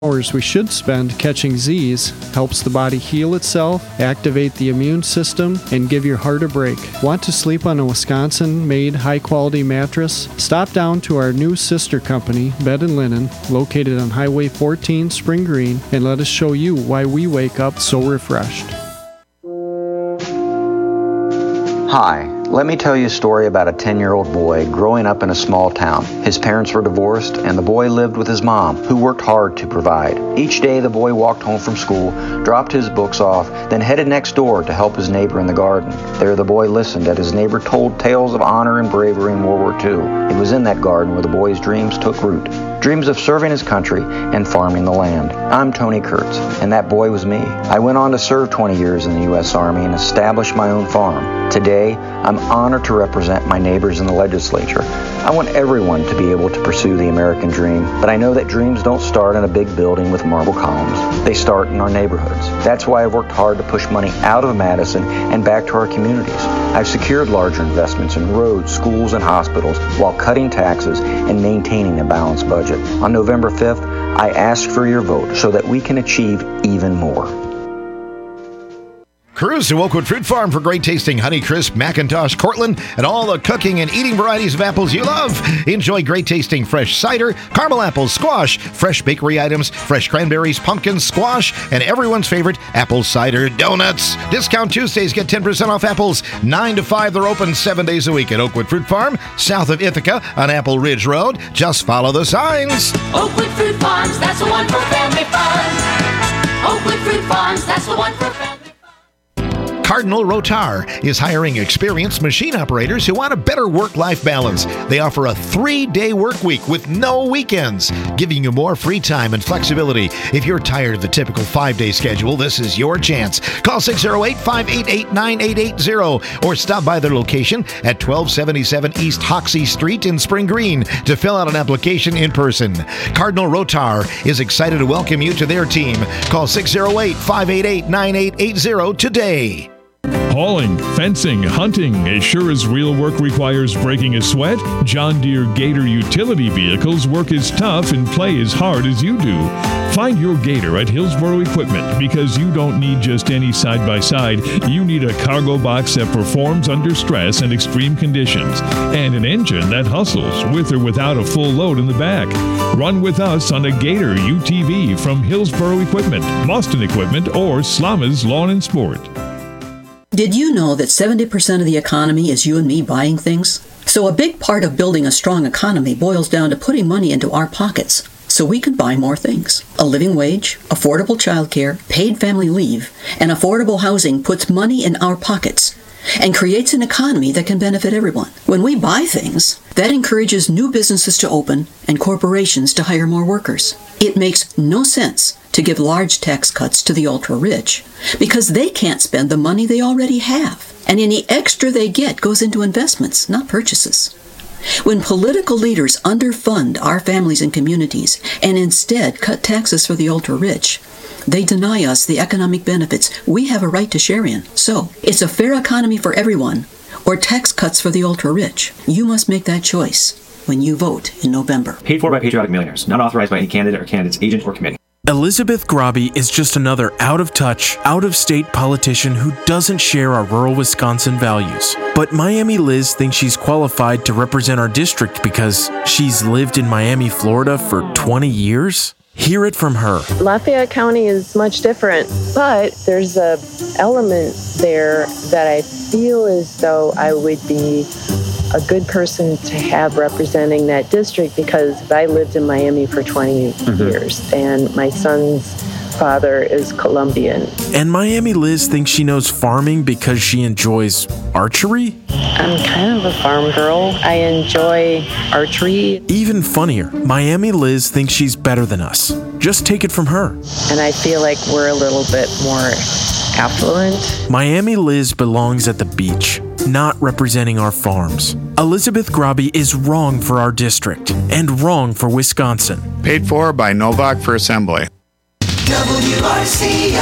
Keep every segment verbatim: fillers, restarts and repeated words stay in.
hours we should spend catching Z's helps the body heal itself, activate the immune system, and give your heart a break. Want to sleep on a Wisconsin-made high-quality mattress? Stop down to our new sister company, Bed and Linen, located on Highway fourteen, Spring Green, and let us show you why we wake up so refreshed. Hi, let me tell you a story about a ten-year-old boy growing up in a small town. His parents were divorced, and the boy lived with his mom, who worked hard to provide. Each day, the boy walked home from school, dropped his books off, then headed next door to help his neighbor in the garden. There, the boy listened as his neighbor told tales of honor and bravery in World War Two. It was in that garden where the boy's dreams took root. Dreams of serving his country and farming the land. I'm Tony Kurtz, and that boy was me. I went on to serve twenty years in the U S Army and establish my own farm. Today, I'm honored to represent my neighbors in the legislature. I want everyone to be able to pursue the American dream, but I know that dreams don't start in a big building with marble columns. They start in our neighborhoods. That's why I've worked hard to push money out of Madison and back to our communities. I've secured larger investments in roads, schools, and hospitals while cutting taxes and maintaining a balanced budget. On November fifth, I ask for your vote so that we can achieve even more. Cruise to Oakwood Fruit Farm for great tasting Honeycrisp, Macintosh, Cortland, and all the cooking and eating varieties of apples you love. Enjoy great tasting fresh cider, caramel apples, squash, fresh bakery items, fresh cranberries, pumpkins, squash, and everyone's favorite apple cider donuts. Discount Tuesdays, get ten percent off apples. nine to five, they're open seven days a week at Oakwood Fruit Farm, south of Ithaca on Apple Ridge Road. Just follow the signs. Oakwood Fruit Farms, that's the one for family fun. Oakwood Fruit Farms, that's the one for family fun. Cardinal Rotar is hiring experienced machine operators who want a better work-life balance. They offer a three-day work week with no weekends, giving you more free time and flexibility. If you're tired of the typical five-day schedule, this is your chance. Call six oh eight, five eight eight, nine eight eight zero or stop by their location at twelve seventy-seven East Hoxie Street in Spring Green to fill out an application in person. Cardinal Rotar is excited to welcome you to their team. Call six oh eight, five eight eight, nine eight eight zero today. Hauling, fencing, hunting, as sure as real work requires breaking a sweat, John Deere Gator utility vehicles work as tough and play as hard as you do. Find your Gator at Hillsboro Equipment because you don't need just any side-by-side. You need a cargo box that performs under stress and extreme conditions, and an engine that hustles with or without a full load in the back. Run with us on a Gator U T V from Hillsboro Equipment, Boston Equipment, or Slama's Lawn and Sport. Did you know that seventy percent of the economy is you and me buying things? So a big part of building a strong economy boils down to putting money into our pockets so we can buy more things. A living wage, affordable childcare, paid family leave, and affordable housing puts money in our pockets and creates an economy that can benefit everyone. When we buy things, that encourages new businesses to open and corporations to hire more workers. It makes no sense to give large tax cuts to the ultra-rich because they can't spend the money they already have, and any extra they get goes into investments, not purchases. When political leaders underfund our families and communities and instead cut taxes for the ultra-rich, they deny us the economic benefits we have a right to share in. So, it's a fair economy for everyone, or tax cuts for the ultra-rich. You must make that choice when you vote in November. Paid for by Patriotic Millionaires. Not authorized by any candidate or candidate's agent or committee. Elizabeth Grabe is just another out-of-touch, out-of-state politician who doesn't share our rural Wisconsin values. But Miami Liz thinks she's qualified to represent our district because she's lived in Miami, Florida for twenty years? Hear it from her. Lafayette County is much different, but there's a element there that I feel as though I would be a good person to have representing that district because I lived in Miami for twenty mm-hmm. years and my son's father is Colombian. And Miami Liz thinks she knows farming because she enjoys archery? I'm kind of a farm girl. I enjoy archery. Even funnier, Miami Liz thinks she's better than us. Just take it from her. And I feel like we're a little bit more affluent. Miami Liz belongs at the beach, not representing our farms. Elizabeth Grabe is wrong for our district and wrong for Wisconsin. Paid for by Novak for Assembly. W R C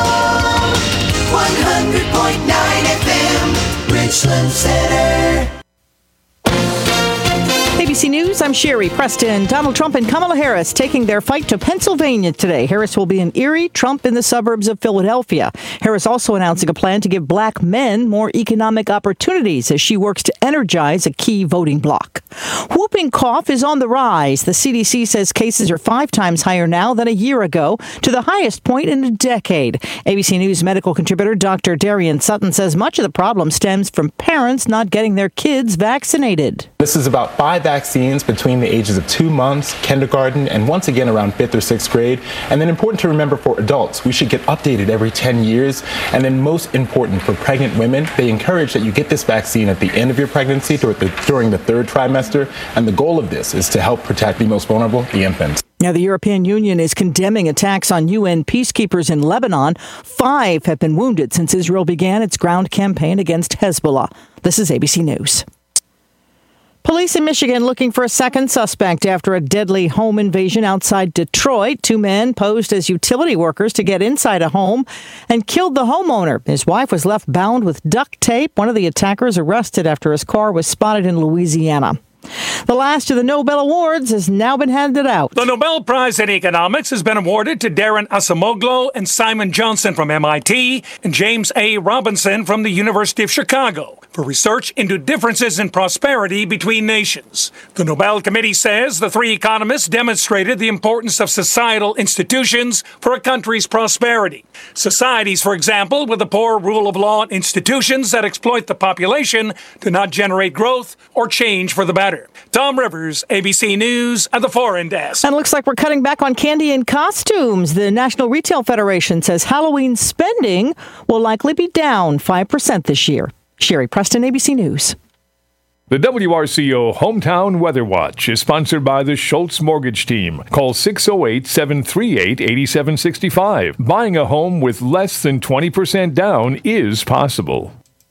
O one hundred point nine F M, Richland Center. Hey, B C News, I'm Sherry Preston. Donald Trump and Kamala Harris taking their fight to Pennsylvania today. Harris will be in Erie, Trump in the suburbs of Philadelphia. Harris also announcing a plan to give black men more economic opportunities as she works to energize a key voting bloc. Whooping cough is on the rise. The C D C says cases are five times higher now than a year ago, to the highest point in a decade. A B C News medical contributor Doctor Darian Sutton says much of the problem stems from parents not getting their kids vaccinated. This is about five vaccines between the ages of two months, kindergarten, and once again around fifth or sixth grade. And then important to remember for adults, we should get updated every ten years. And then most important for pregnant women, they encourage that you get this vaccine at the end of your pregnancy during the, during the third trimester. And the goal of this is to help protect the most vulnerable, the infants. Now, the European Union is condemning attacks on U N peacekeepers in Lebanon. Five have been wounded since Israel began its ground campaign against Hezbollah. This is A B C News. Police in Michigan looking for a second suspect after a deadly home invasion outside Detroit. Two men posed as utility workers to get inside a home and killed the homeowner. His wife was left bound with duct tape. One of the attackers arrested after his car was spotted in Louisiana. The last of the Nobel Awards has now been handed out. The Nobel Prize in Economics has been awarded to Darren Acemoglu and Simon Johnson from M I T and James A. Robinson from the University of Chicago for research into differences in prosperity between nations. The Nobel Committee says the three economists demonstrated the importance of societal institutions for a country's prosperity. Societies, for example, with a poor rule of law and institutions that exploit the population do not generate growth or change for the better. Tom Rivers, A B C News at the Foreign Desk. And it looks like we're cutting back on candy and costumes. The National Retail Federation says Halloween spending will likely be down five percent this year. Sherry Preston, A B C News. The W R C O Hometown Weather Watch is sponsored by the Schultz Mortgage Team. Call six oh eight, seven three eight, eight seven six five. Buying a home with less than twenty percent down is possible.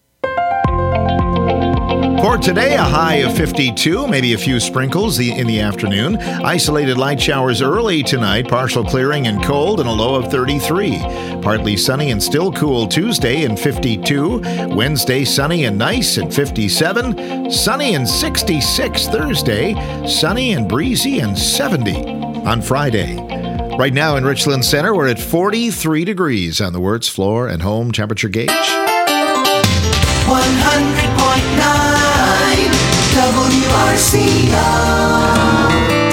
For today, a high of fifty-two, maybe a few sprinkles in the afternoon. Isolated light showers early tonight, partial clearing and cold, and a low of thirty-three. Partly sunny and still cool Tuesday and fifty-two. Wednesday, sunny and nice and fifty-seven. Sunny and sixty-six Thursday. Sunny and breezy and seventy on Friday. Right now in Richland Center, we're at forty-three degrees on the Wirtz floor and home temperature gauge. one hundred point nine W R C O.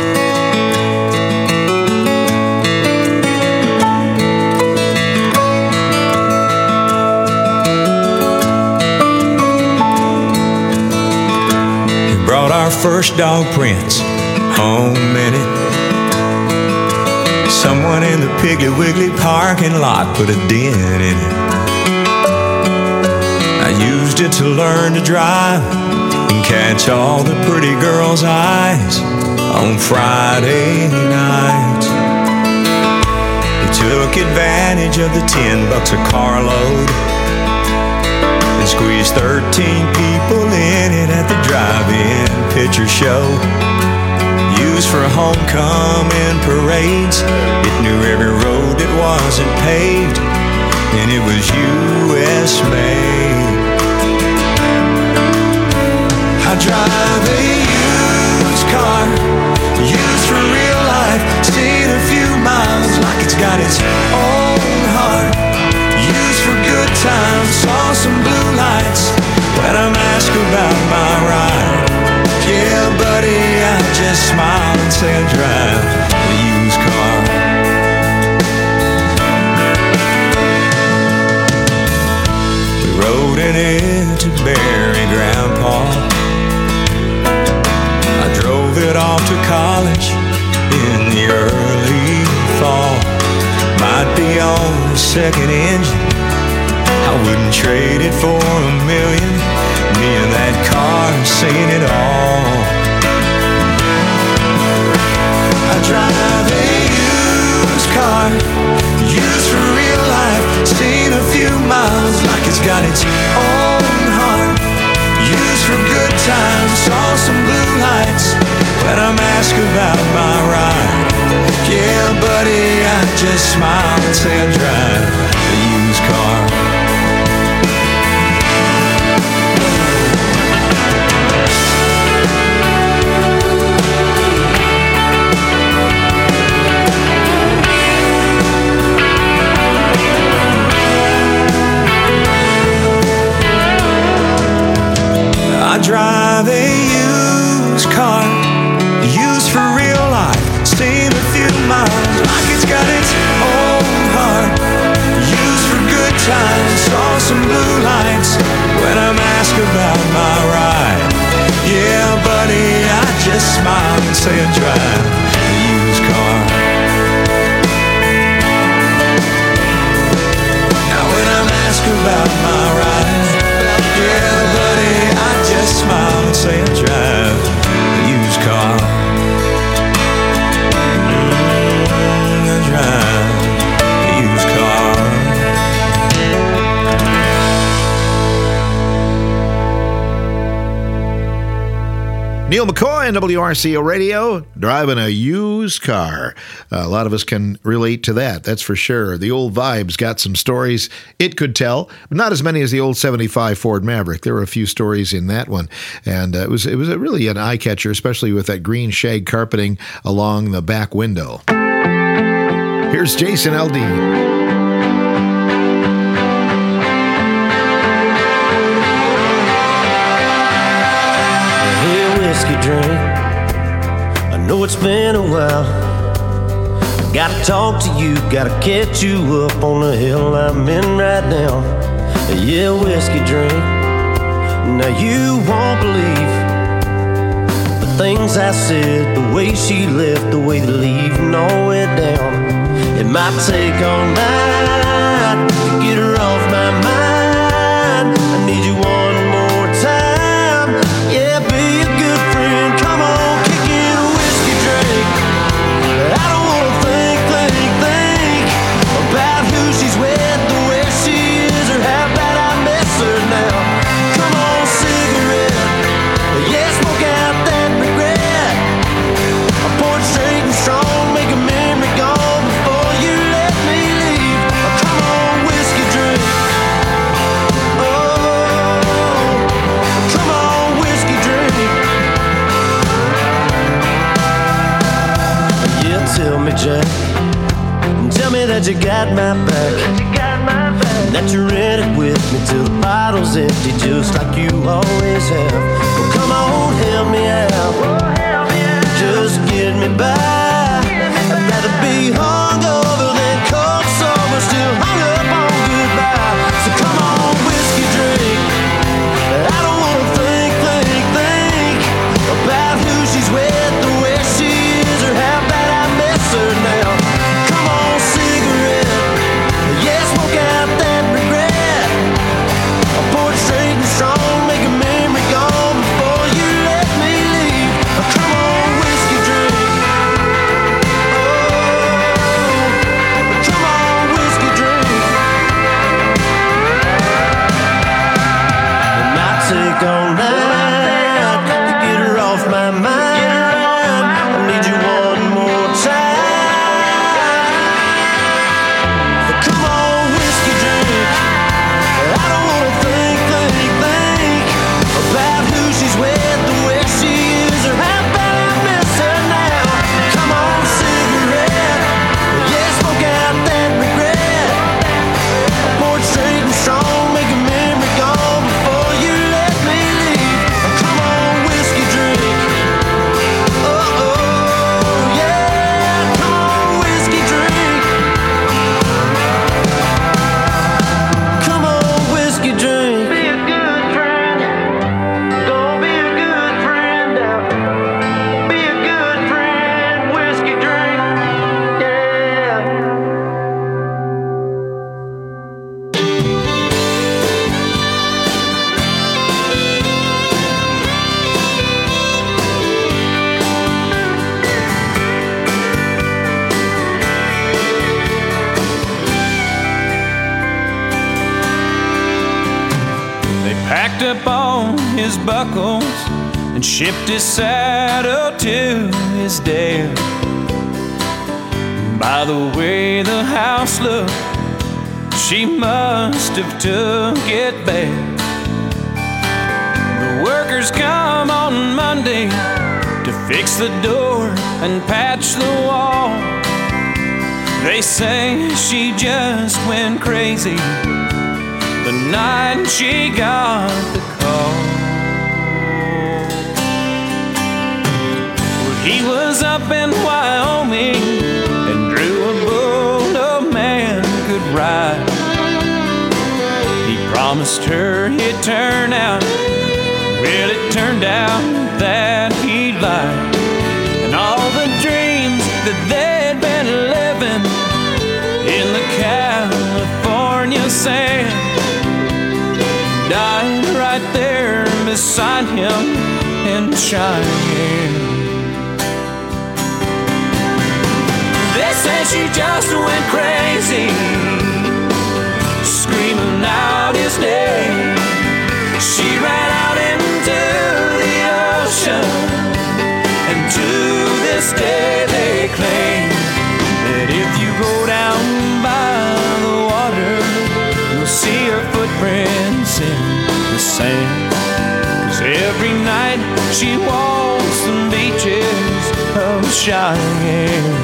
We brought our first dog Prince home in it. Someone in the Piggly Wiggly parking lot put a dent in it. I used it to learn to drive and catch all the pretty girls' eyes on Friday nights. We took advantage of the ten bucks a carload and squeezed thirteen people in it at the drive-in picture show. Used for homecoming parades, it knew every road that wasn't paved, and it was U S made. I drive a used car, used for real life, seen a few miles like it's got its own heart. Used for good times, saw some blue lights when I'm asked about my ride. Yeah, buddy, I just smile and say I drive a used car. We rode in it to bury Grandpa. I drove it off to college in the early fall. Might be on the second engine, I wouldn't trade it for a million. Me and that car seen it all. I drive a used car, used for real life, seen a few miles like it's got its own heart. Used for good times, saw some blue lights when I'm asked about my ride. Yeah, buddy, I just smile and say I drive a used car. smile and say I drive a used car. Now when I'm asked about my ride, yeah, buddy, I just smile and say I drive a used car. Mm, I drive a used car. Neil McCoy on W R C O Radio, driving a used car. Uh, a lot of us can relate to that, that's for sure. The old Vibe's got some stories it could tell, but not as many as the old seventy-five Ford Maverick. There were a few stories in that one, and uh, it was it was a really an eye catcher, especially with that green shag carpeting along the back window. Here's Jason Aldean. Whiskey drink, I know it's been a while. I gotta talk to you, gotta catch you up on the hill I'm in right now. Yeah, whiskey drink. Now you won't believe the things I said, the way she left, the way the leaving all went down. It might take all night to get her off my mind. I need you one more time. Yeah, be a good friend. Come on, kick in a whiskey drink. I don't wanna think, think, think about who she's with, the way she is, or how bad I miss her now. Come on, cigarette. Yeah, smoke out that regret. I pour it straight and strong, make a memory gone before you let me leave. Come on, whiskey drink. Oh, come on, whiskey drink. Yeah, tell me, Jack, tell me that you got my back, that you're in it with me till the bottle's empty, just like you always have. Well, come on, help me out, just get me by. I'd rather be hungover than cold sober, still hung up on goodbye. So come on, whiskey drink. I don't wanna think, think, think about who she's with, the way she is, or how bad I miss her now. Come on, cigarette. Yeah, smoke out that regret. I pour it straight and strong, make a memory gone before you let me leave. Come on, whiskey drink. Oh, come on, whiskey drink. It might take all night to get her off my mind. I need you one more time. Come on, whiskey drink. I don't wanna think, think, think about who she's with, the way she is, or how bad I miss her now. Come on, cigarette. Yeah, smoke out that regret. I pour it straight and strong, make a memory gone before you let me leave. Come on, whiskey drink. Oh, oh, yeah. Come on, whiskey drink. Come on, whiskey drink. Be a good friend. Don't be a good friend now. Be a good friend. Whiskey drink. Yeah. They packed up all his buckles and shipped his saddle to his dad. By the way the house looked, she must have took it bad. The workers come on Monday to fix the door and patch the wall. They say she just went crazy the night she got the call. Well, he was up in Wyoming and drew a bull no man could ride. He promised her he'd turn out. Well, it turned out that he lied. sand, died right there beside him in Cheyenne. They say she just went crazy, screaming out his name. She ran out into the ocean, and to this day they claim that if you go down by the water, you'll see her footprints in the sand. 'Cause every night she walks the beaches of Cheyenne.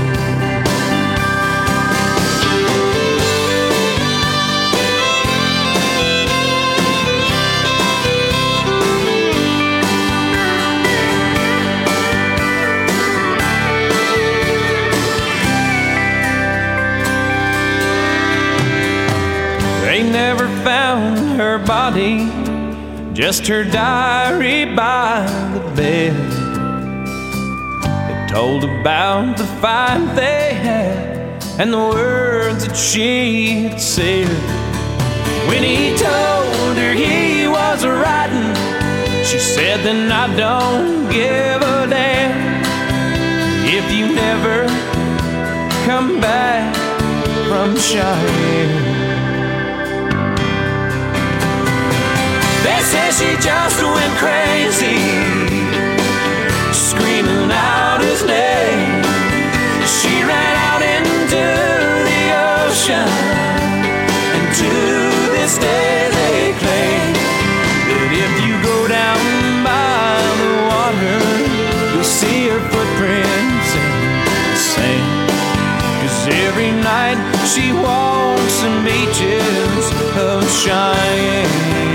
They never found her body, just her diary by the bed. It told about the fight they had and the words that she had said. When he told her he was riding, she said, then I don't give a damn if you never come back from Cheyenne. They say she just went crazy, screaming out his name. She ran out into the ocean, and to this day they claim that if you go down by the water, you'll see her footprints in the sand. 'Cause every night she walks the beaches of Cheyenne.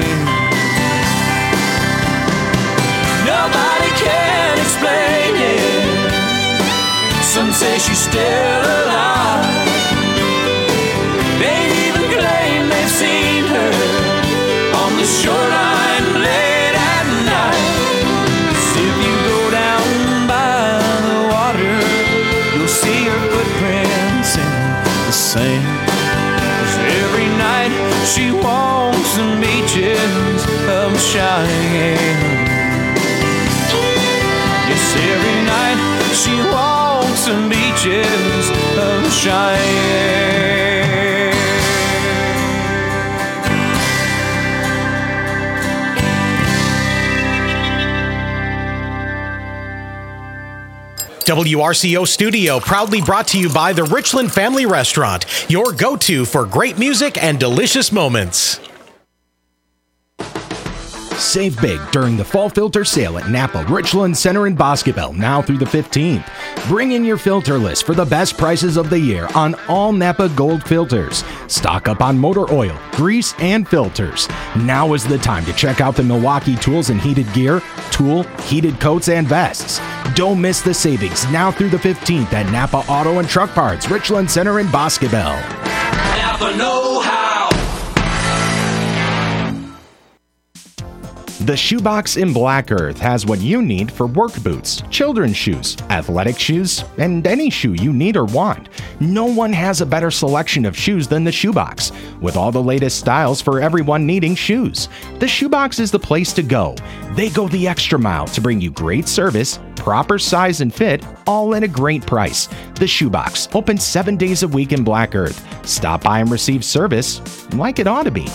Nobody can explain it. Some say she's still alive. They even claim they've seen her on the shoreline late at night. 'Cause if you go down by the water, you'll see her footprints in the sand. 'Cause every night she walks the beaches of Cheyenne. Every night she walks the beaches of Cheyenne. W R C O Studio, proudly brought to you by the Richland Family Restaurant, your go-to for great music and delicious moments. Save big during the fall filter sale at Napa, Richland Center, and Boscobel, now through the fifteenth. Bring in your filter list for the best prices of the year on all Napa Gold filters. Stock up on motor oil, grease, and filters. Now is the time to check out the Milwaukee Tools and Heated Gear, tool, heated coats, and vests. Don't miss the savings now through the fifteenth at Napa Auto and Truck Parts, Richland Center, and Boscobel. Napa know-how. The Shoebox in Black Earth has what you need for work boots, children's shoes, athletic shoes, and any shoe you need or want. No one has a better selection of shoes than the Shoebox, with all the latest styles for everyone needing shoes. The Shoebox is the place to go. They go the extra mile to bring you great service, proper size and fit, all at a great price. The Shoebox, open seven days a week in Black Earth. Stop by and receive service like it ought to be.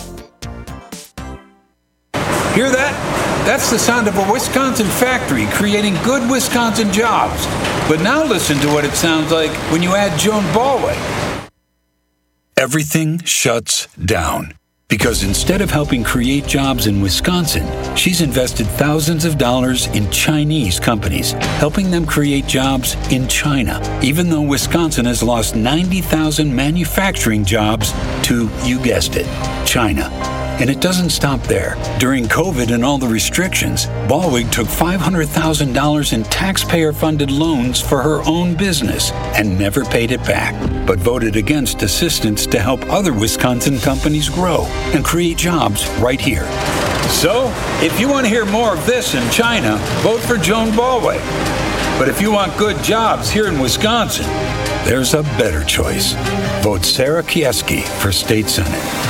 Hear that? That's the sound of a Wisconsin factory creating good Wisconsin jobs. But now listen to what it sounds like when you add Joan Ballway. Everything shuts down because instead of helping create jobs in Wisconsin, she's invested thousands of dollars in Chinese companies, helping them create jobs in China, even though Wisconsin has lost ninety thousand manufacturing jobs to, you guessed it, China. And it doesn't stop there. During COVID and all the restrictions, Ballwig took five hundred thousand dollars in taxpayer-funded loans for her own business and never paid it back, but voted against assistance to help other Wisconsin companies grow and create jobs right here. So, if you want to hear more of this in China, vote for Joan Ballweg. But if you want good jobs here in Wisconsin, there's a better choice. Vote Sarah Kieski for State Senate.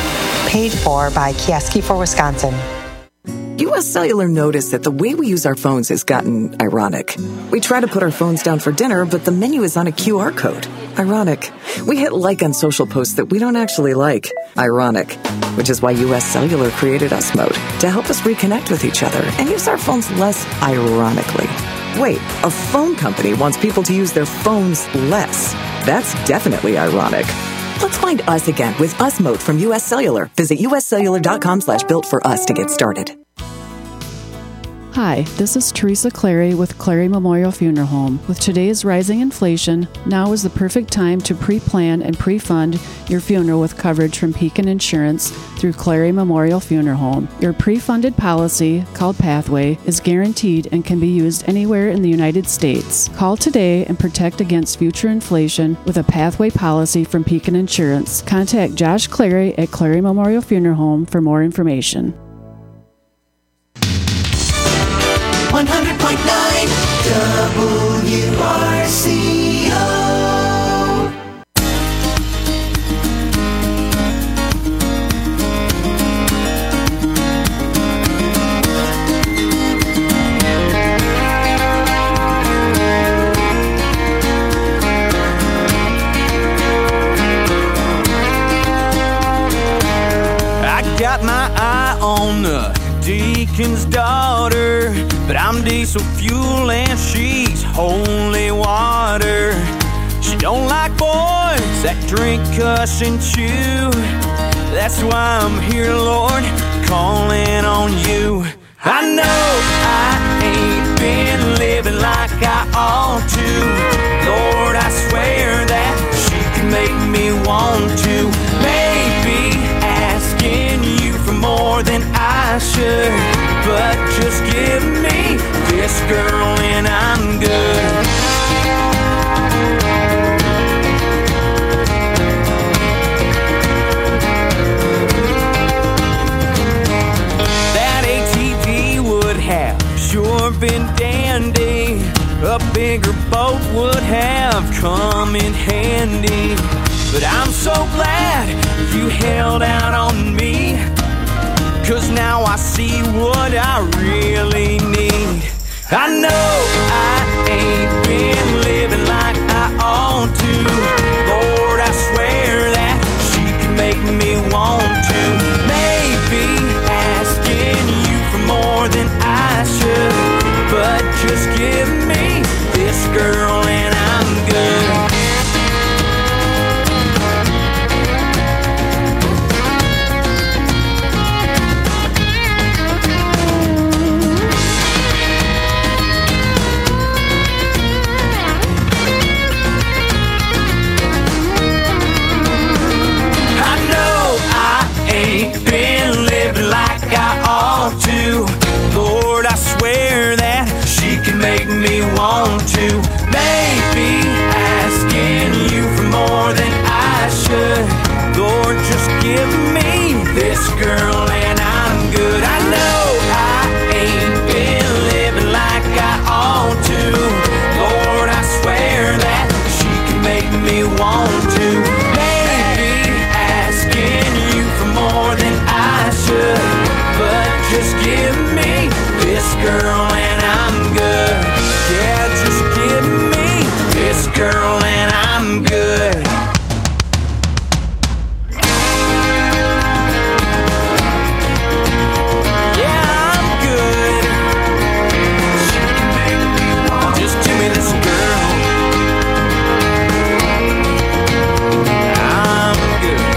Paid for by Kieski for Wisconsin. U S Cellular noticed that the way we use our phones has gotten ironic. We try to put our phones down for dinner, but the menu is on a Q R code. Ironic. We hit like on social posts that we don't actually like. Ironic. Which is why U S Cellular created Us Mode to help us reconnect with each other and use our phones less ironically. Wait, a phone company wants people to use their phones less. That's definitely ironic. Let's find us again with Us Mode from U S Cellular. Visit uscellular.com slash built for us to get started. Hi, this is Teresa Clary with Clary Memorial Funeral Home. With today's rising inflation, now is the perfect time to pre-plan and pre-fund your funeral with coverage from Pekin Insurance through Clary Memorial Funeral Home. Your pre-funded policy, called Pathway, is guaranteed and can be used anywhere in the United States. Call today and protect against future inflation with a Pathway policy from Pekin Insurance. Contact Josh Clary at Clary Memorial Funeral Home for more information. one hundred point nine W R C O. I got my eye on the deacon's daughter, but I'm diesel fuel and she's holy water. She don't like boys that drink, cuss, and chew. That's why I'm here, Lord, calling on you. I know I ain't been living like I ought to. Lord, I swear that she can make me want to. Maybe asking you for more than I should, but just give me this girl and I'm good. That A T V would have sure been dandy. A bigger boat would have come in handy. But I'm so glad you held out on me, 'cause now I see what I really need. I know I ain't been living like I ought to. Lord, I swear that she can make me want to. Maybe asking you for more than I should, but just give me this girl and I'm good. Been living like I ought to. Lord, I swear that she can make me want to. Maybe asking you for more than I should. Lord, just give me this girl and I'm good. I know I ain't been living like I ought to. Lord, I swear that she can make me want to. Maybe asking you for more than I should, but just give me this girl and I'm good. Yeah, just give me this girl and I'm good. Yeah, I'm good. She can make me want. Just give me this girl. I'm good.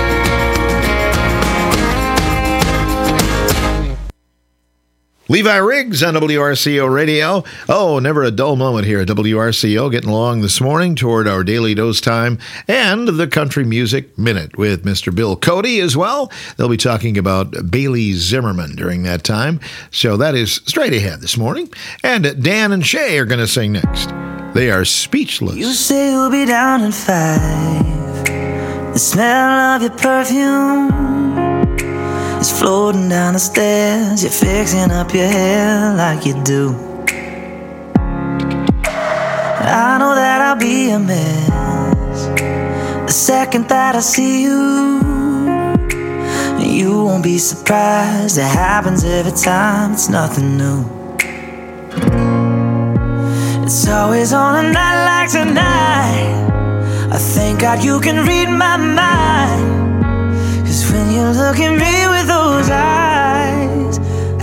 Levi Riggs on W R C O Radio. Oh, never a dull moment here at W R C O. Getting along this morning toward our daily dose time and the Country Music Minute with Mister Bill Cody as well. They'll be talking about Bailey Zimmerman during that time. So that is straight ahead this morning. And Dan and Shay are going to sing next. They are Speechless. You say you'll be down in five. The smell of your perfume is floating down the stairs. You're fixing up your hair like you do. I know that I'll be a mess the second that I see you. You won't be surprised, it happens every time, it's nothing new. It's always on a night like tonight. I thank God you can read my mind, 'cause when you look at me with those eyes,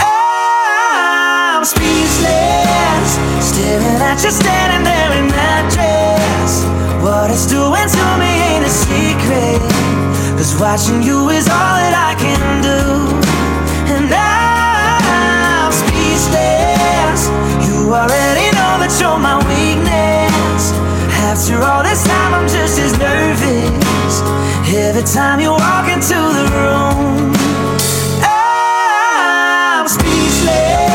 I'm speechless, staring at you standing there in that dress. What it's doing to me ain't a secret, 'cause watching you is all that I can do. And I'm speechless, you already know that you're my weakness. After all this time I'm just as nervous every time you walk into the room. I'm speechless.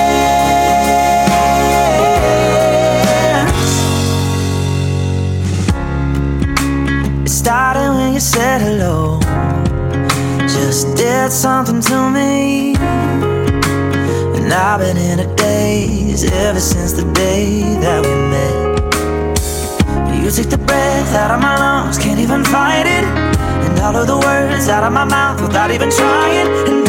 It started when you said hello, just did something to me. And I've been in a daze ever since the day that we met. You took the breath out of my lungs, can't even fight it, and all of the words out of my mouth without even trying. And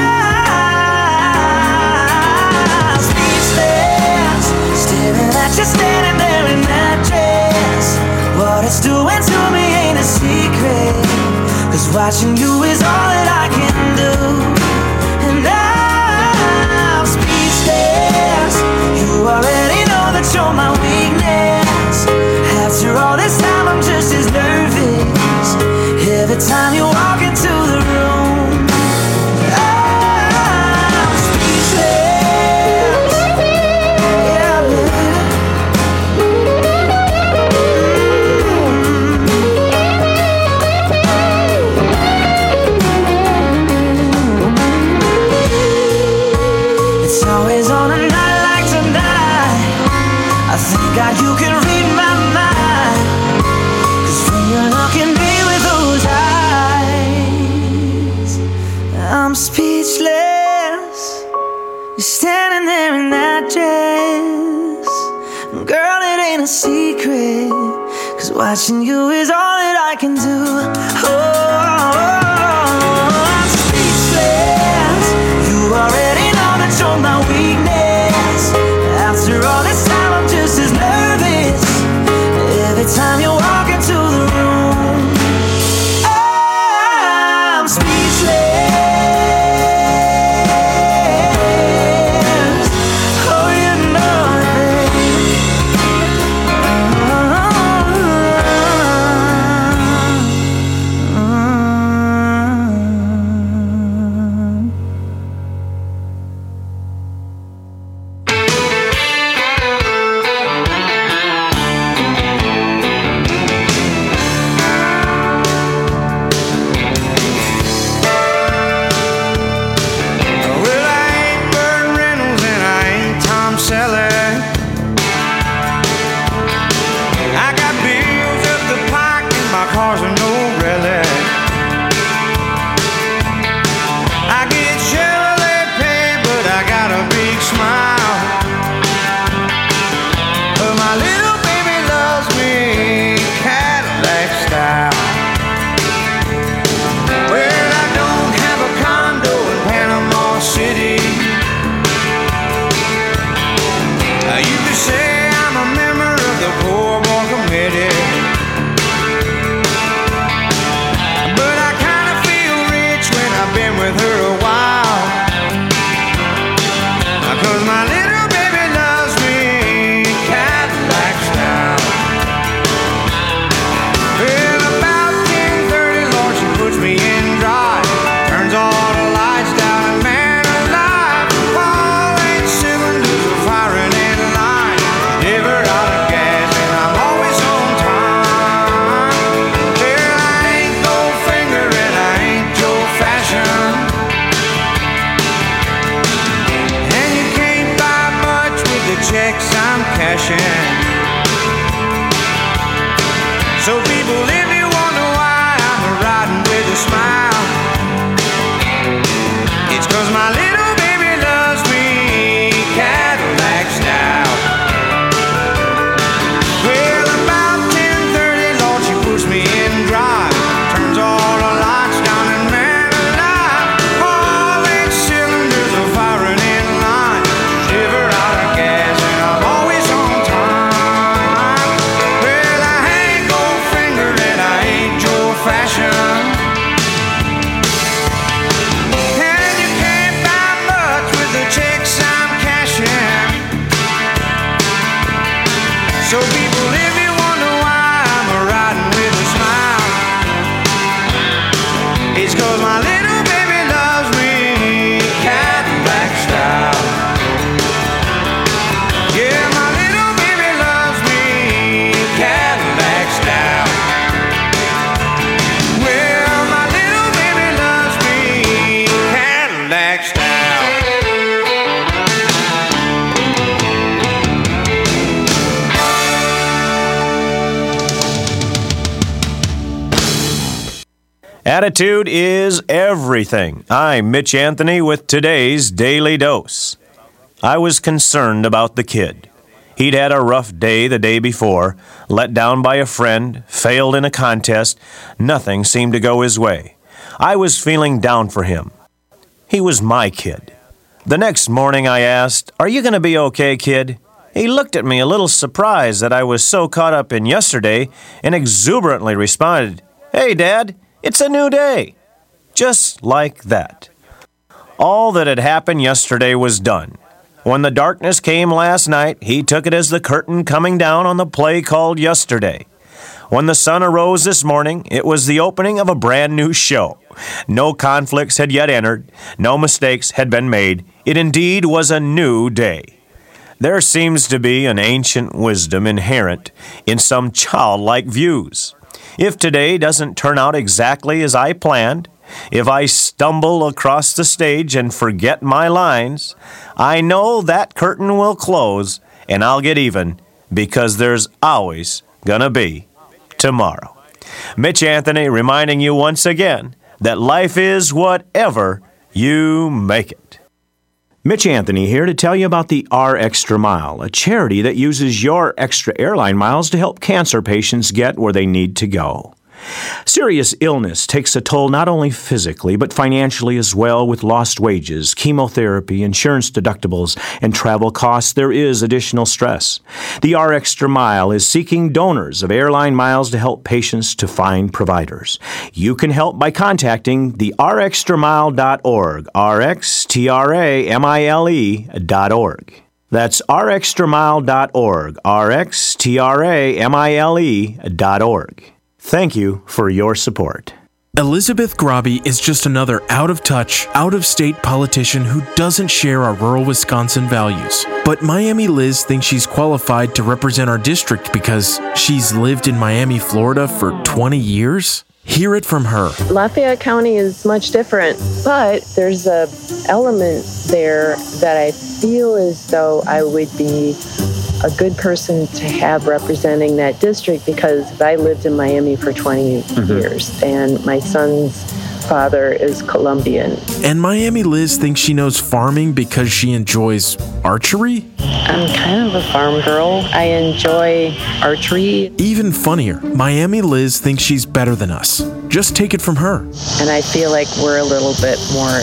I'm speechless, staring at you standing there in that dress. What it's doing to me ain't a secret, 'cause watching you is all that I can do. And I'm speechless, you already know that you're my weakness. After all this time I'm just as nervous every time you walk into the room. I'm speechless. Yeah, it's always on a night like tonight. I thank God you can read my mind, 'cause when you look at me with those eyes, I'm speechless. You're standing there in that dress. Girl, it ain't a secret, 'cause watching you is all that I can do. Oh, I'm speechless. You already know that you're my weakness. After all this time I'm just as nervous every time you walk into the room. I'm speechless. Oh, you know it, baby. Well, I ain't Burt Reynolds and I ain't Tom Selleck. I got bills up the pike and my car's a no relic. I get Chevrolet pay, but I got a big smile. But my little baby loves me Cadillac style. Well, I don't have a condo in Panama City. Uh, you could say I'm a member of the Poor Boy Committee. But I kind of feel rich when I've been with her a while. Uh, 'Cause my little baby loves me Cadillac style. Well, about ten thirty, Lord, she puts me in drive, turns all the lights down, and man alive, all eight cylinders are firing in line, never out of gas, and I'm always on time. Well, I ain't Goldfinger and I ain't Joe Fashion, and you can't buy much with the checks I'm cashing. So people, if you wonder why I'm riding with a smile, it's 'cause my little baby loves me Cadillac style. Well, about ten thirty, Lord, she puts me in drive, turns all the lights down, and man alive, Attitude is everything. I'm Mitch Anthony with today's Daily Dose. I was concerned about the kid. He'd had a rough day the day before, let down by a friend, failed in a contest. Nothing seemed to go his way. I was feeling down for him. He was my kid. The next morning I asked, "Are you going to be okay, kid?" He looked at me a little surprised that I was so caught up in yesterday and exuberantly responded, "Hey, Dad, it's a new day." Just like that. All that had happened yesterday was done. When the darkness came last night, he took it as the curtain coming down on the play called yesterday. When the sun arose this morning, it was the opening of a brand new show. No conflicts had yet entered. No mistakes had been made. It indeed was a new day. There seems to be an ancient wisdom inherent in some childlike views. If today doesn't turn out exactly as I planned, if I stumble across the stage and forget my lines, I know that curtain will close and I'll get even, because there's always gonna be tomorrow. Mitch Anthony reminding you once again that life is whatever you make it. Mitch Anthony here to tell you about the R Extra Mile, a charity that uses your extra airline miles to help cancer patients get where they need to go. Serious illness takes a toll not only physically, but financially as well. With lost wages, chemotherapy, insurance deductibles, and travel costs, there is additional stress. The R Extra Mile is seeking donors of airline miles to help patients to find providers. You can help by contacting the r extra mile dot org, R X T R A M I L E dot org. That's r extra mile dot org, R X T R A M I L E dot org. Thank you for your support. Elizabeth Grabe is just another out-of-touch, out-of-state politician who doesn't share our rural Wisconsin values. But Miami Liz thinks she's qualified to represent our district because she's lived in Miami, Florida for twenty years? Hear it from her. Lafayette County is much different, but there's a element there that I feel as though I would be a good person to have representing that district, because I lived in Miami for twenty mm-hmm. years, and my son's father is Colombian. And Miami Liz thinks she knows farming because she enjoys archery? I'm kind of a farm girl. I enjoy archery. Even funnier, Miami Liz thinks she's better than us. Just take it from her. And I feel like we're a little bit more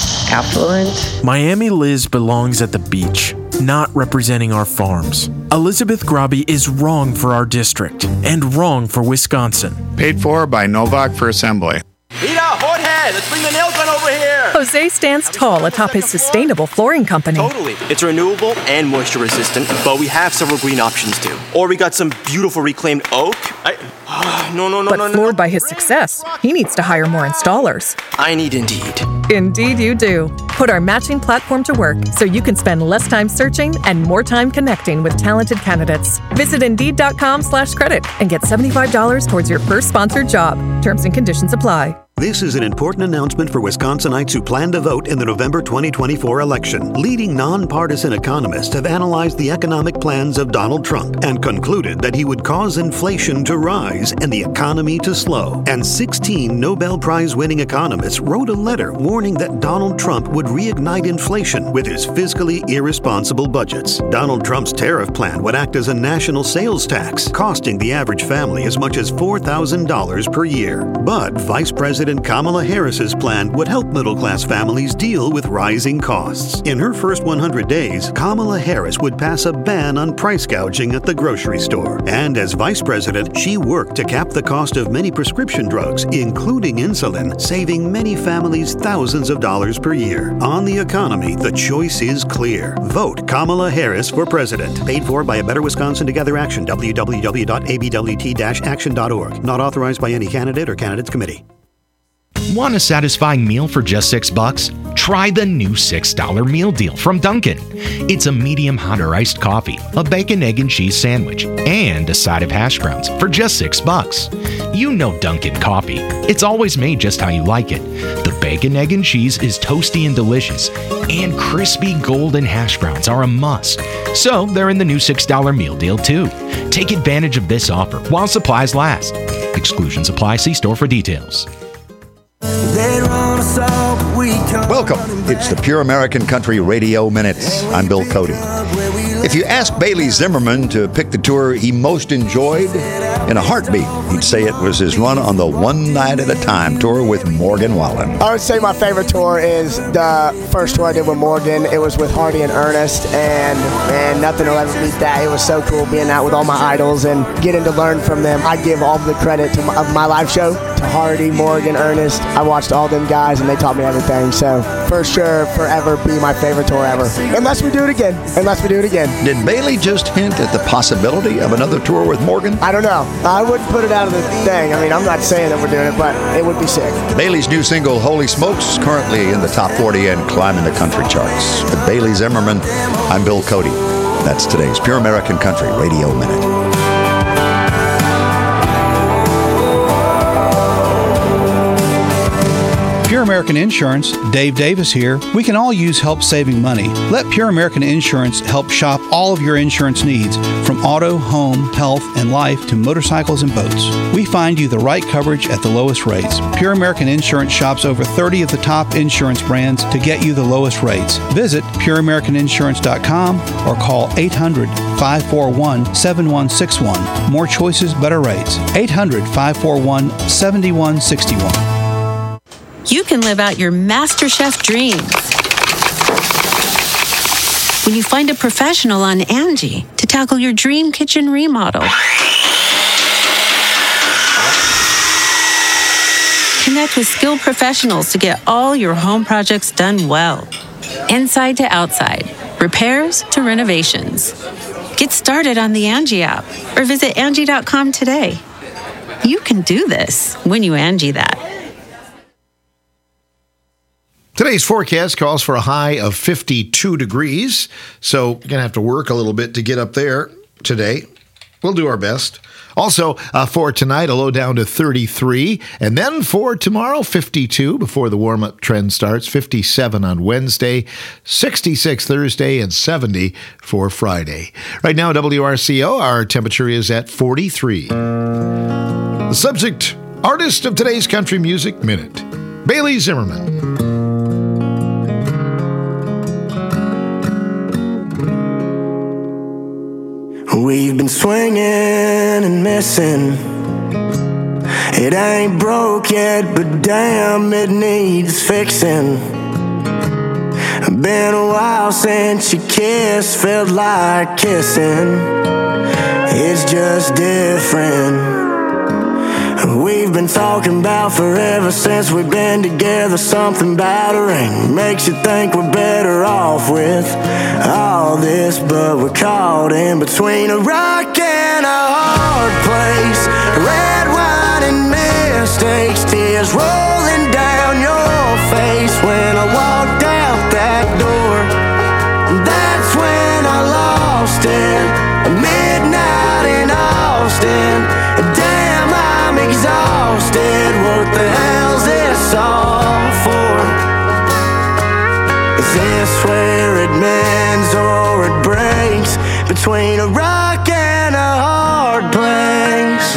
affluent. Miami Liz belongs at the beach, not representing our farms. Elizabeth Grabe is wrong for our district and wrong for Wisconsin. Paid for by Novak for Assembly. Rita, Jorge, let's bring the nail gun over here. Jose stands tall atop his sustainable flooring company. Totally. It's renewable and moisture resistant, but we have several green options too. Or we got some beautiful reclaimed oak. I, no, no, no, but no, no. But floored by his success, he needs to hire more installers. I need Indeed. Indeed you do. Put our matching platform to work so you can spend less time searching and more time connecting with talented candidates. Visit Indeed.com slash credit and get seventy-five dollars towards your first sponsored job. Terms and conditions apply. This is an important announcement for Wisconsinites who plan to vote in the November twenty twenty-four election. Leading nonpartisan economists have analyzed the economic plans of Donald Trump and concluded that he would cause inflation to rise and the economy to slow. And sixteen Nobel Prize-winning economists wrote a letter warning that Donald Trump would reignite inflation with his fiscally irresponsible budgets. Donald Trump's tariff plan would act as a national sales tax, costing the average family as much as four thousand dollars per year. But Vice President Kamala Harris's plan would help middle-class families deal with rising costs. In her first one hundred days, Kamala Harris would pass a ban on price gouging at the grocery store. And as vice president, she worked to cap the cost of many prescription drugs, including insulin, saving many families thousands of dollars per year. On the economy, the choice is clear. Vote Kamala Harris for president. Paid for by A Better Wisconsin Together Action, w w w dot a b w t dash action dot org. Not authorized by any candidate or candidates committee. Want a satisfying meal for just six bucks? Try the new six dollar meal deal from Dunkin'. It's a medium hot or iced coffee, a bacon, egg, and cheese sandwich, and a side of hash browns for just six bucks. You know Dunkin' coffee. It's always made just how you like it. The bacon, egg, and cheese is toasty and delicious, and crispy golden hash browns are a must. So they're in the new six dollar meal deal too. Take advantage of this offer while supplies last. Exclusions apply. See store for details. They'd run us off, but we come. Welcome. It's the Pure American Country Radio Minutes. I'm Bill Cody. If you ask Bailey Zimmerman to pick the tour he most enjoyed, in a heartbeat, he'd say it was his run on the One Night at a Time tour with Morgan Wallen. I would say my favorite tour is the first tour I did with Morgan. It was with Hardy and Ernest, and man, nothing will ever beat that. It was so cool being out with all my idols and getting to learn from them. I give all the credit to my, of my live show to Hardy, Morgan, Ernest. I watched all them guys, and they taught me everything. So for sure, forever be my favorite tour ever. Unless we do it again. Unless we do it again. Did Bailey just hint at the possibility of another tour with Morgan? I don't know. I wouldn't put it out of the thing. I mean, I'm not saying that we're doing it, but it would be sick. Bailey's new single, Holy Smokes, is currently in the top forty and climbing the country charts. With Bailey Zimmerman, I'm Bill Cody. That's today's Pure American Country Radio Minute. Pure American Insurance, Dave Davis here. We can all use help saving money. Let Pure American Insurance help shop all of your insurance needs, from auto, home, health, and life to motorcycles and boats. We find you the right coverage at the lowest rates. Pure American Insurance shops over thirty of the top insurance brands to get you the lowest rates. Visit pure american insurance dot com or call eight hundred, five four one, seven one six one. More choices, better rates. eight hundred, five four one, seven one six one. You can live out your MasterChef dreams when you find a professional on Angie to tackle your dream kitchen remodel. Connect with skilled professionals to get all your home projects done well. Inside to outside, repairs to renovations. Get started on the Angie app or visit Angie dot com today. You can do this when you Angie that. Today's forecast calls for a high of fifty-two degrees, so you're going to have to work a little bit to get up there today. We'll do our best. Also, uh, for tonight, a low down to thirty-three, and then for tomorrow, fifty-two before the warm-up trend starts, fifty-seven on Wednesday, sixty-six Thursday, and seventy for Friday. Right now, W R C O, our temperature is at forty-three. The subject, artist of today's Country Music Minute, Bailey Zimmerman. We've been swinging and missing. It ain't broke yet, but damn, it needs fixing. Been a while since you kissed, felt like kissing. It's just different. We've been talking about forever since we've been together. Something about a ring makes you think we're better off with all this, but we're caught in between a rock and a hard place. Red wine and mistakes, tears rolling down your face. When I walked out that door, that's when I lost it. Midnight in Austin. Damn, I'm exhausted. What the hell's this all for? Is this where it mends or it breaks? Between a rock and a hard place.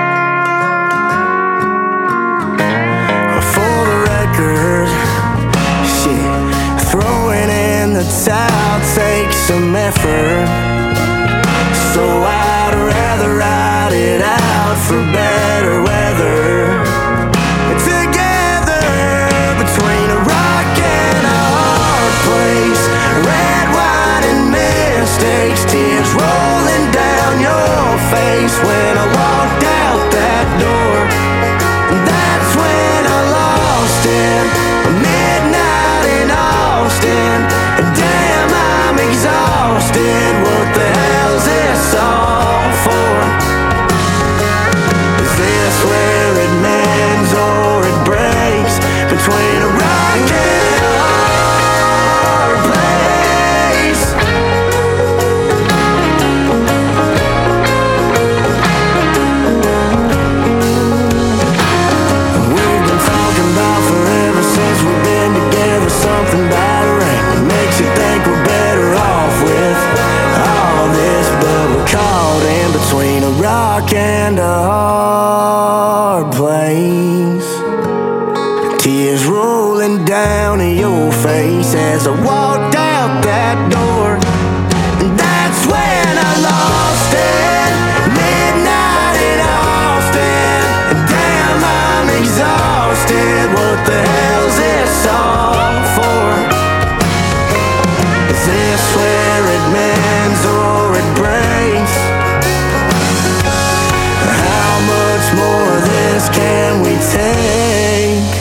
For the record, shit, throwing in the towel takes some effort. So I'd rather ride it out for better weather. Together between a rock and a hard place. Red wine and mistakes, tears rolling down your face. When I walked out that door, that's when I lost it. Midnight in Austin. Damn, I'm exhausted. Tears rolling down your face as I walked out that door. And that's when I lost it. Midnight in Austin. And damn, I'm exhausted. What the hell's this all for? Is this where it mends or it breaks? How much more of this can we take?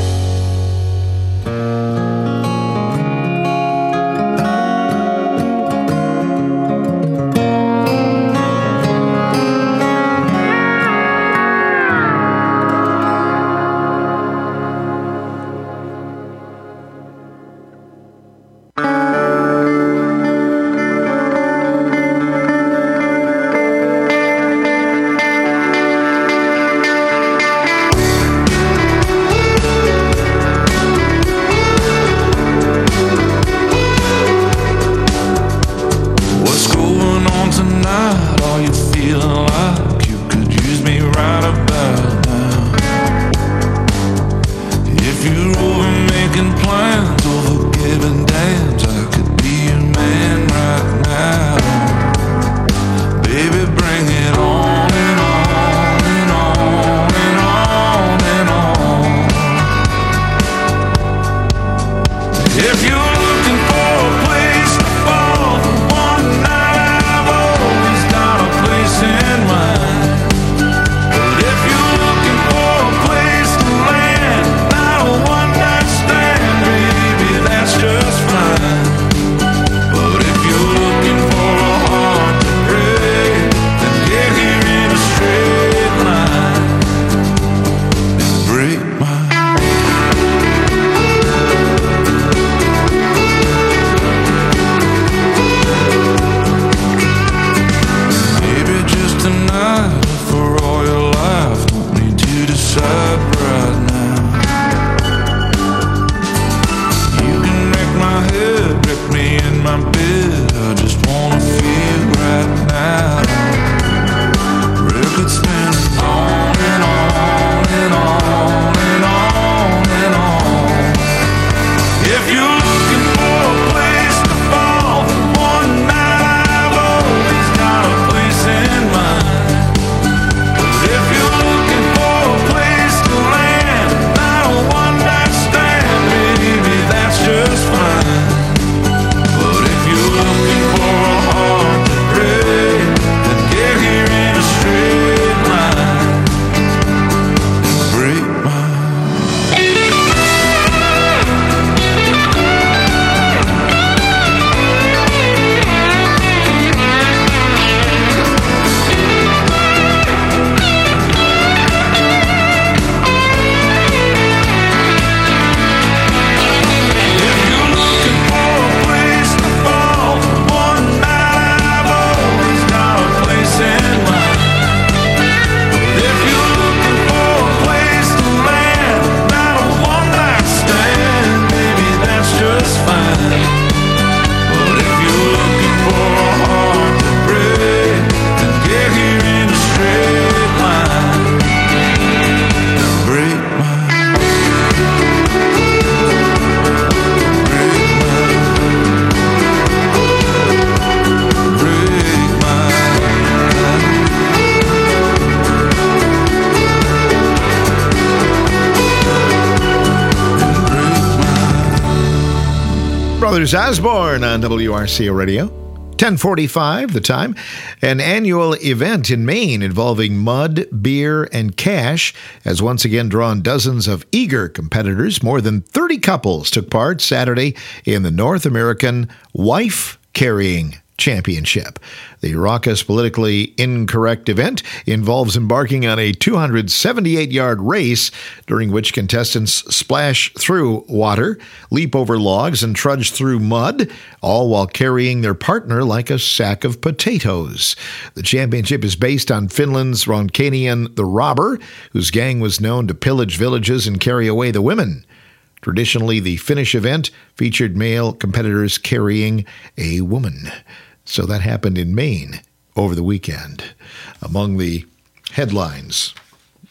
Brothers Osborne on W R C O Radio. ten forty-five, the time. An annual event in Maine involving mud, beer, and cash has once again drawn dozens of eager competitors. More than thirty couples took part Saturday in the North American Wife Carrying Championship. The raucous, politically incorrect event involves embarking on a two hundred seventy-eight yard race during which contestants splash through water, leap over logs, and trudge through mud, all while carrying their partner like a sack of potatoes. The championship is based on Finland's Ronkanian the Robber, whose gang was known to pillage villages and carry away the women. Traditionally, the Finnish event featured male competitors carrying a woman. So that happened in Maine over the weekend. Among the headlines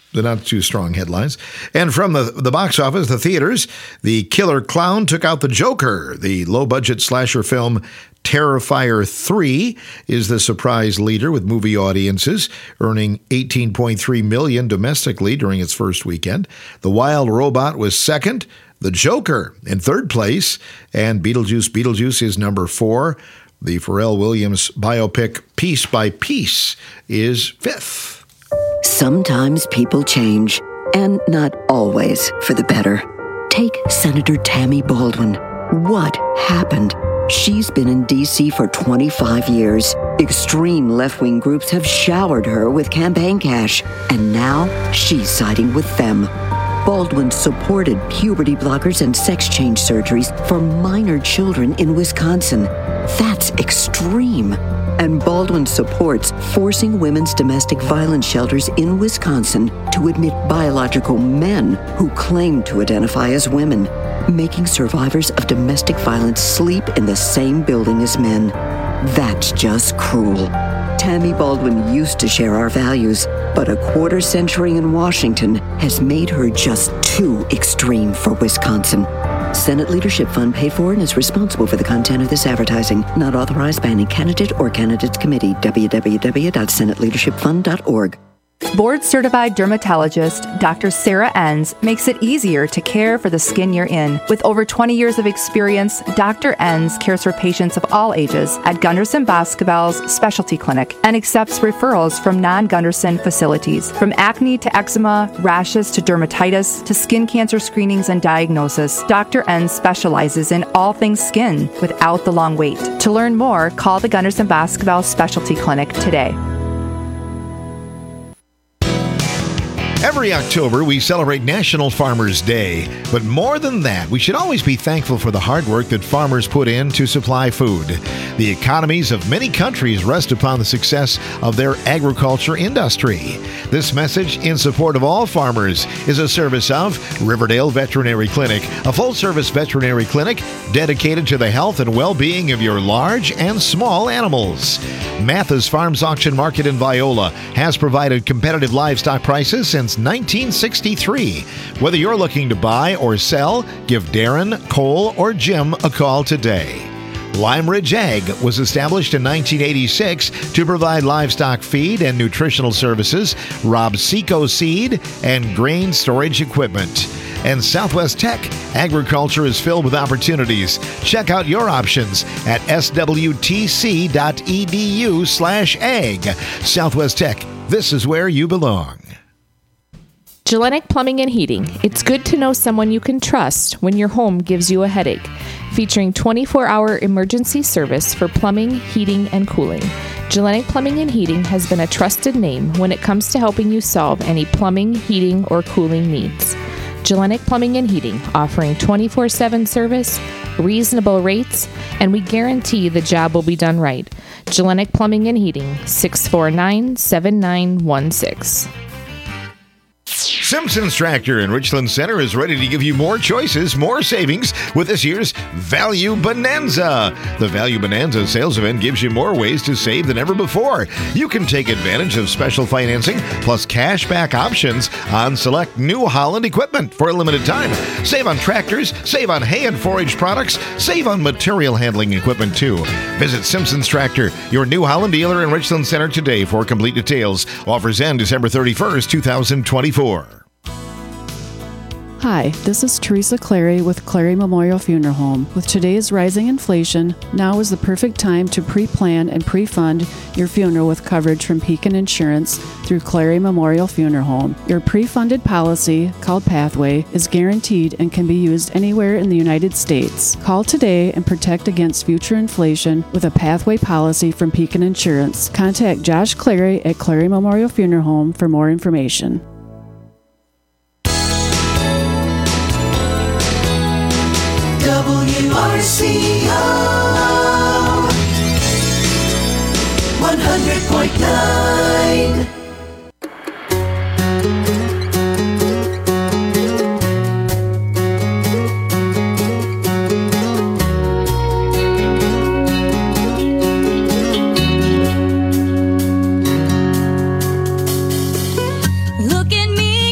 the not too strong headlines. And from the, the box office, the theaters, The Killer Clown took out The Joker. The low-budget slasher film Terrifier three is the surprise leader with movie audiences, earning eighteen point three million dollars domestically during its first weekend. The Wild Robot was second, The Joker in third place, and Beetlejuice Beetlejuice is number four. The Pharrell Williams biopic Piece by Piece is fifth. Sometimes people change, and not always for the better. Take Senator Tammy Baldwin. What happened? She's been in D C for twenty-five years. Extreme left-wing groups have showered her with campaign cash, and now she's siding with them. Baldwin supported puberty blockers and sex change surgeries for minor children in Wisconsin. That's extreme. And Baldwin supports forcing women's domestic violence shelters in Wisconsin to admit biological men who claim to identify as women, making survivors of domestic violence sleep in the same building as men. That's just cruel. Tammy Baldwin used to share our values, but a quarter century in Washington has made her just too extreme for Wisconsin. Senate Leadership Fund paid for and is responsible for the content of this advertising. Not authorized by any candidate or candidates committee. w w w dot senate leadership fund dot org. Board-certified dermatologist Doctor Sarah Enns makes it easier to care for the skin you're in. With over twenty years of experience, Doctor Enns cares for patients of all ages at Gunderson Boscobel's Specialty Clinic and accepts referrals from non-Gunderson facilities. From acne to eczema, rashes to dermatitis, to skin cancer screenings and diagnosis, Doctor Enns specializes in all things skin without the long wait. To learn more, call the Gunderson Boscobel Specialty Clinic today. Every October, we celebrate National Farmers Day. But more than that, we should always be thankful for the hard work that farmers put in to supply food. The economies of many countries rest upon the success of their agriculture industry. This message in support of all farmers is a service of Riverdale Veterinary Clinic, a full-service veterinary clinic dedicated to the health and well-being of your large and small animals. Mathis Farms Auction Market in Viola has provided competitive livestock prices since nineteen sixty-three. Whether you're looking to buy or sell, give Darren, Cole, or Jim a call today. Lime Ridge Ag was established in nineteen eighty-six to provide livestock feed and nutritional services, Rob Seco seed, and grain storage equipment. And Southwest Tech, agriculture is filled with opportunities. Check out your options at s w t c dot e d u slash ag. Southwest Tech, this is where you belong. Gellenic Plumbing and Heating. It's good to know someone you can trust when your home gives you a headache. Featuring twenty-four hour emergency service for plumbing, heating, and cooling. Gellenic Plumbing and Heating has been a trusted name when it comes to helping you solve any plumbing, heating, or cooling needs. Gellenic Plumbing and Heating, offering twenty-four seven service, reasonable rates, and we guarantee the job will be done right. Gellenic Plumbing and Heating, six four nine, seven nine one six. Simpson's Tractor in Richland Center is ready to give you more choices, more savings with this year's Value Bonanza. The Value Bonanza sales event gives you more ways to save than ever before. You can take advantage of special financing plus cash back options on select New Holland equipment for a limited time. Save on tractors, save on hay and forage products, save on material handling equipment too. Visit Simpson's Tractor, your New Holland dealer in Richland Center today for complete details. Offers end December thirty-first, twenty twenty-four. Hi, this is Teresa Clary with Clary Memorial Funeral Home. With today's rising inflation, now is the perfect time to pre-plan and pre-fund your funeral with coverage from Pekin Insurance through Clary Memorial Funeral Home. Your pre-funded policy, called Pathway, is guaranteed and can be used anywhere in the United States. Call today and protect against future inflation with a Pathway policy from Pekin Insurance. Contact Josh Clary at Clary Memorial Funeral Home for more information. W R C O one hundred point nine. Look at me.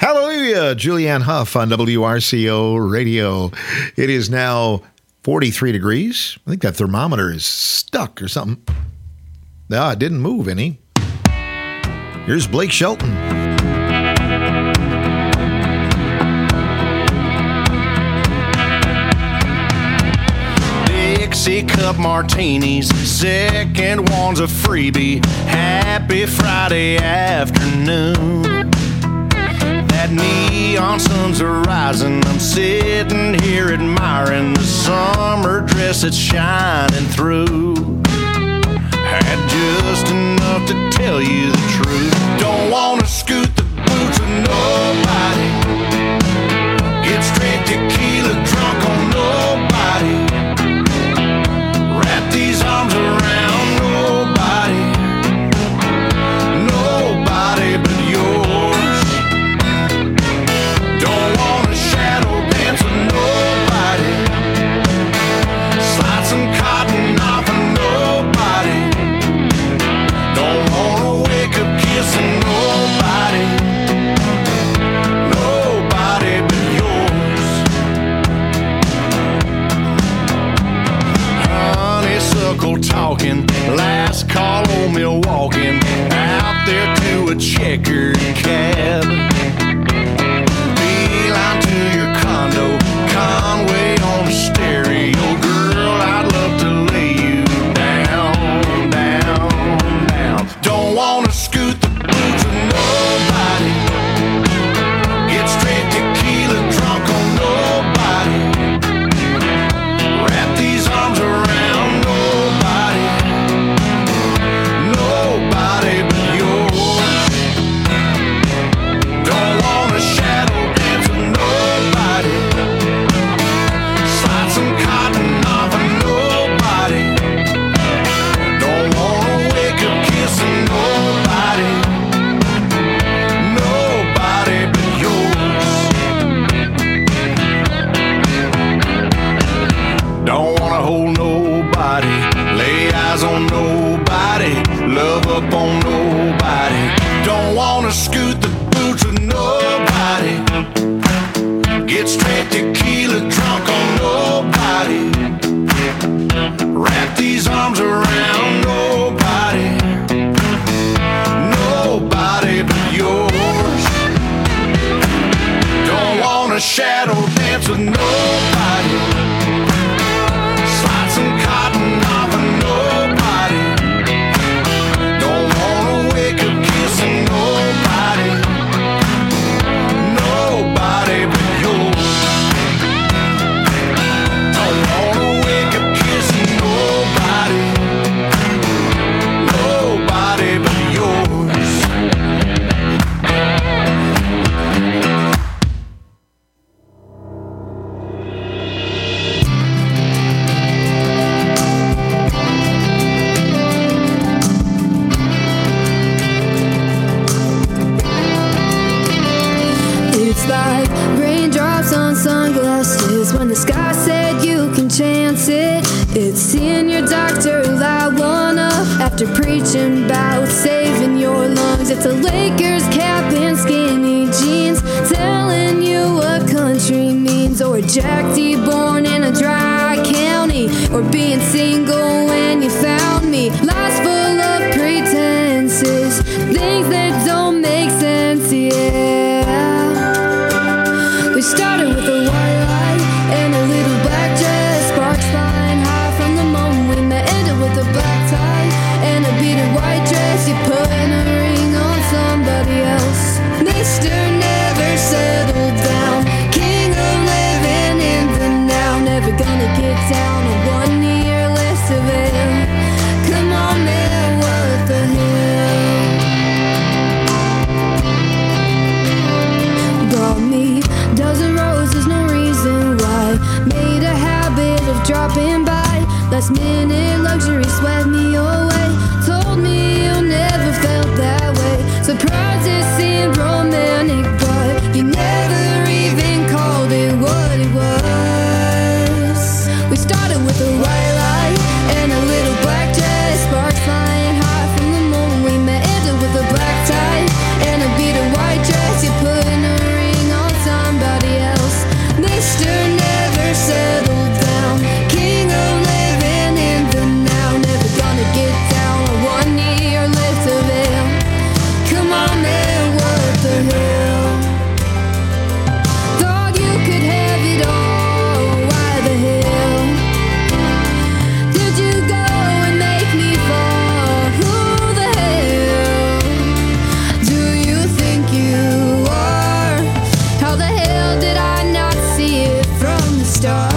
Hallelujah, Julianne Hough on W R C O Radio. It is now forty-three degrees. I think that thermometer is stuck or something. No, it didn't move any. Here's Blake Shelton. Dixie cup martinis, second one's a freebie. Happy Friday afternoon. That neon sun's are rising. I'm sitting here admiring the summer dress that's shining through. Had just enough to tell you the truth. Don't wanna scoot the boots of nobody. Get straight tequila drunk on nobody. Wrap these arms around nobody. Nobody but yours. Don't wanna shadow dance with nobody. Slide some cotton off of nobody. Don't wanna wake up kissing nobody. Nobody but yours. Honeysuckle talking, last call on Milwaukee. Out there to a checkered cab. Beeline to your condo, Conway on the stereo. Girl, I'd love to lay you down, down, down. Don't wanna scoot the boots of nobody. Get straight tequila drunk on nobody. Wrap these arms around nobody. Nobody but yours. Don't wanna shadow dance with nobody. Slide some cotton off of nobody. Don't wanna wake up kissing nobody. Nobody but yours. Don't wanna hold nobody. Lay eyes on nobody. Love up on nobody. Don't wanna scoot the boots of nobody. Get straight tequila drunk on nobody. Wrap these arms around nobody. Nobody but yours. Don't wanna shadow dance with nobody. Slide some cotton off of nobody. Don't wanna wake up kissing nobody. Nobody but yours. Don't wanna wake up kissing nobody. Nobody but yours. It's like raindrops on sunglasses when the sky said you can chance it. It's seeing your doctor light one up after preaching about saving your lungs. It's a Lakers cap and skinny jeans telling you what country means. Or Jack D. born in a dry county. Or being single when you found me. Lies full of pretenses, things that don't make sense, yeah. We started with a white light and a little black dress, sparks flying high from the moment we met. Ended with a black tie and a beaded white dress. You putting a ring on somebody else. Mister Never settled down, king of living in the now. Never gonna get down on one year less of it. Come on man, what the hell? Brought me dozen roses, no reason why. Made a habit of dropping by. Last minute luxury swept me away. Told me you never felt that way. Surprised it seemed romantic, but you never even called it what it was. We started with a white light and a little black dress, sparks flying high from the moment we met. Ended with a black tie and a beaded white dress. You put in a ring dark.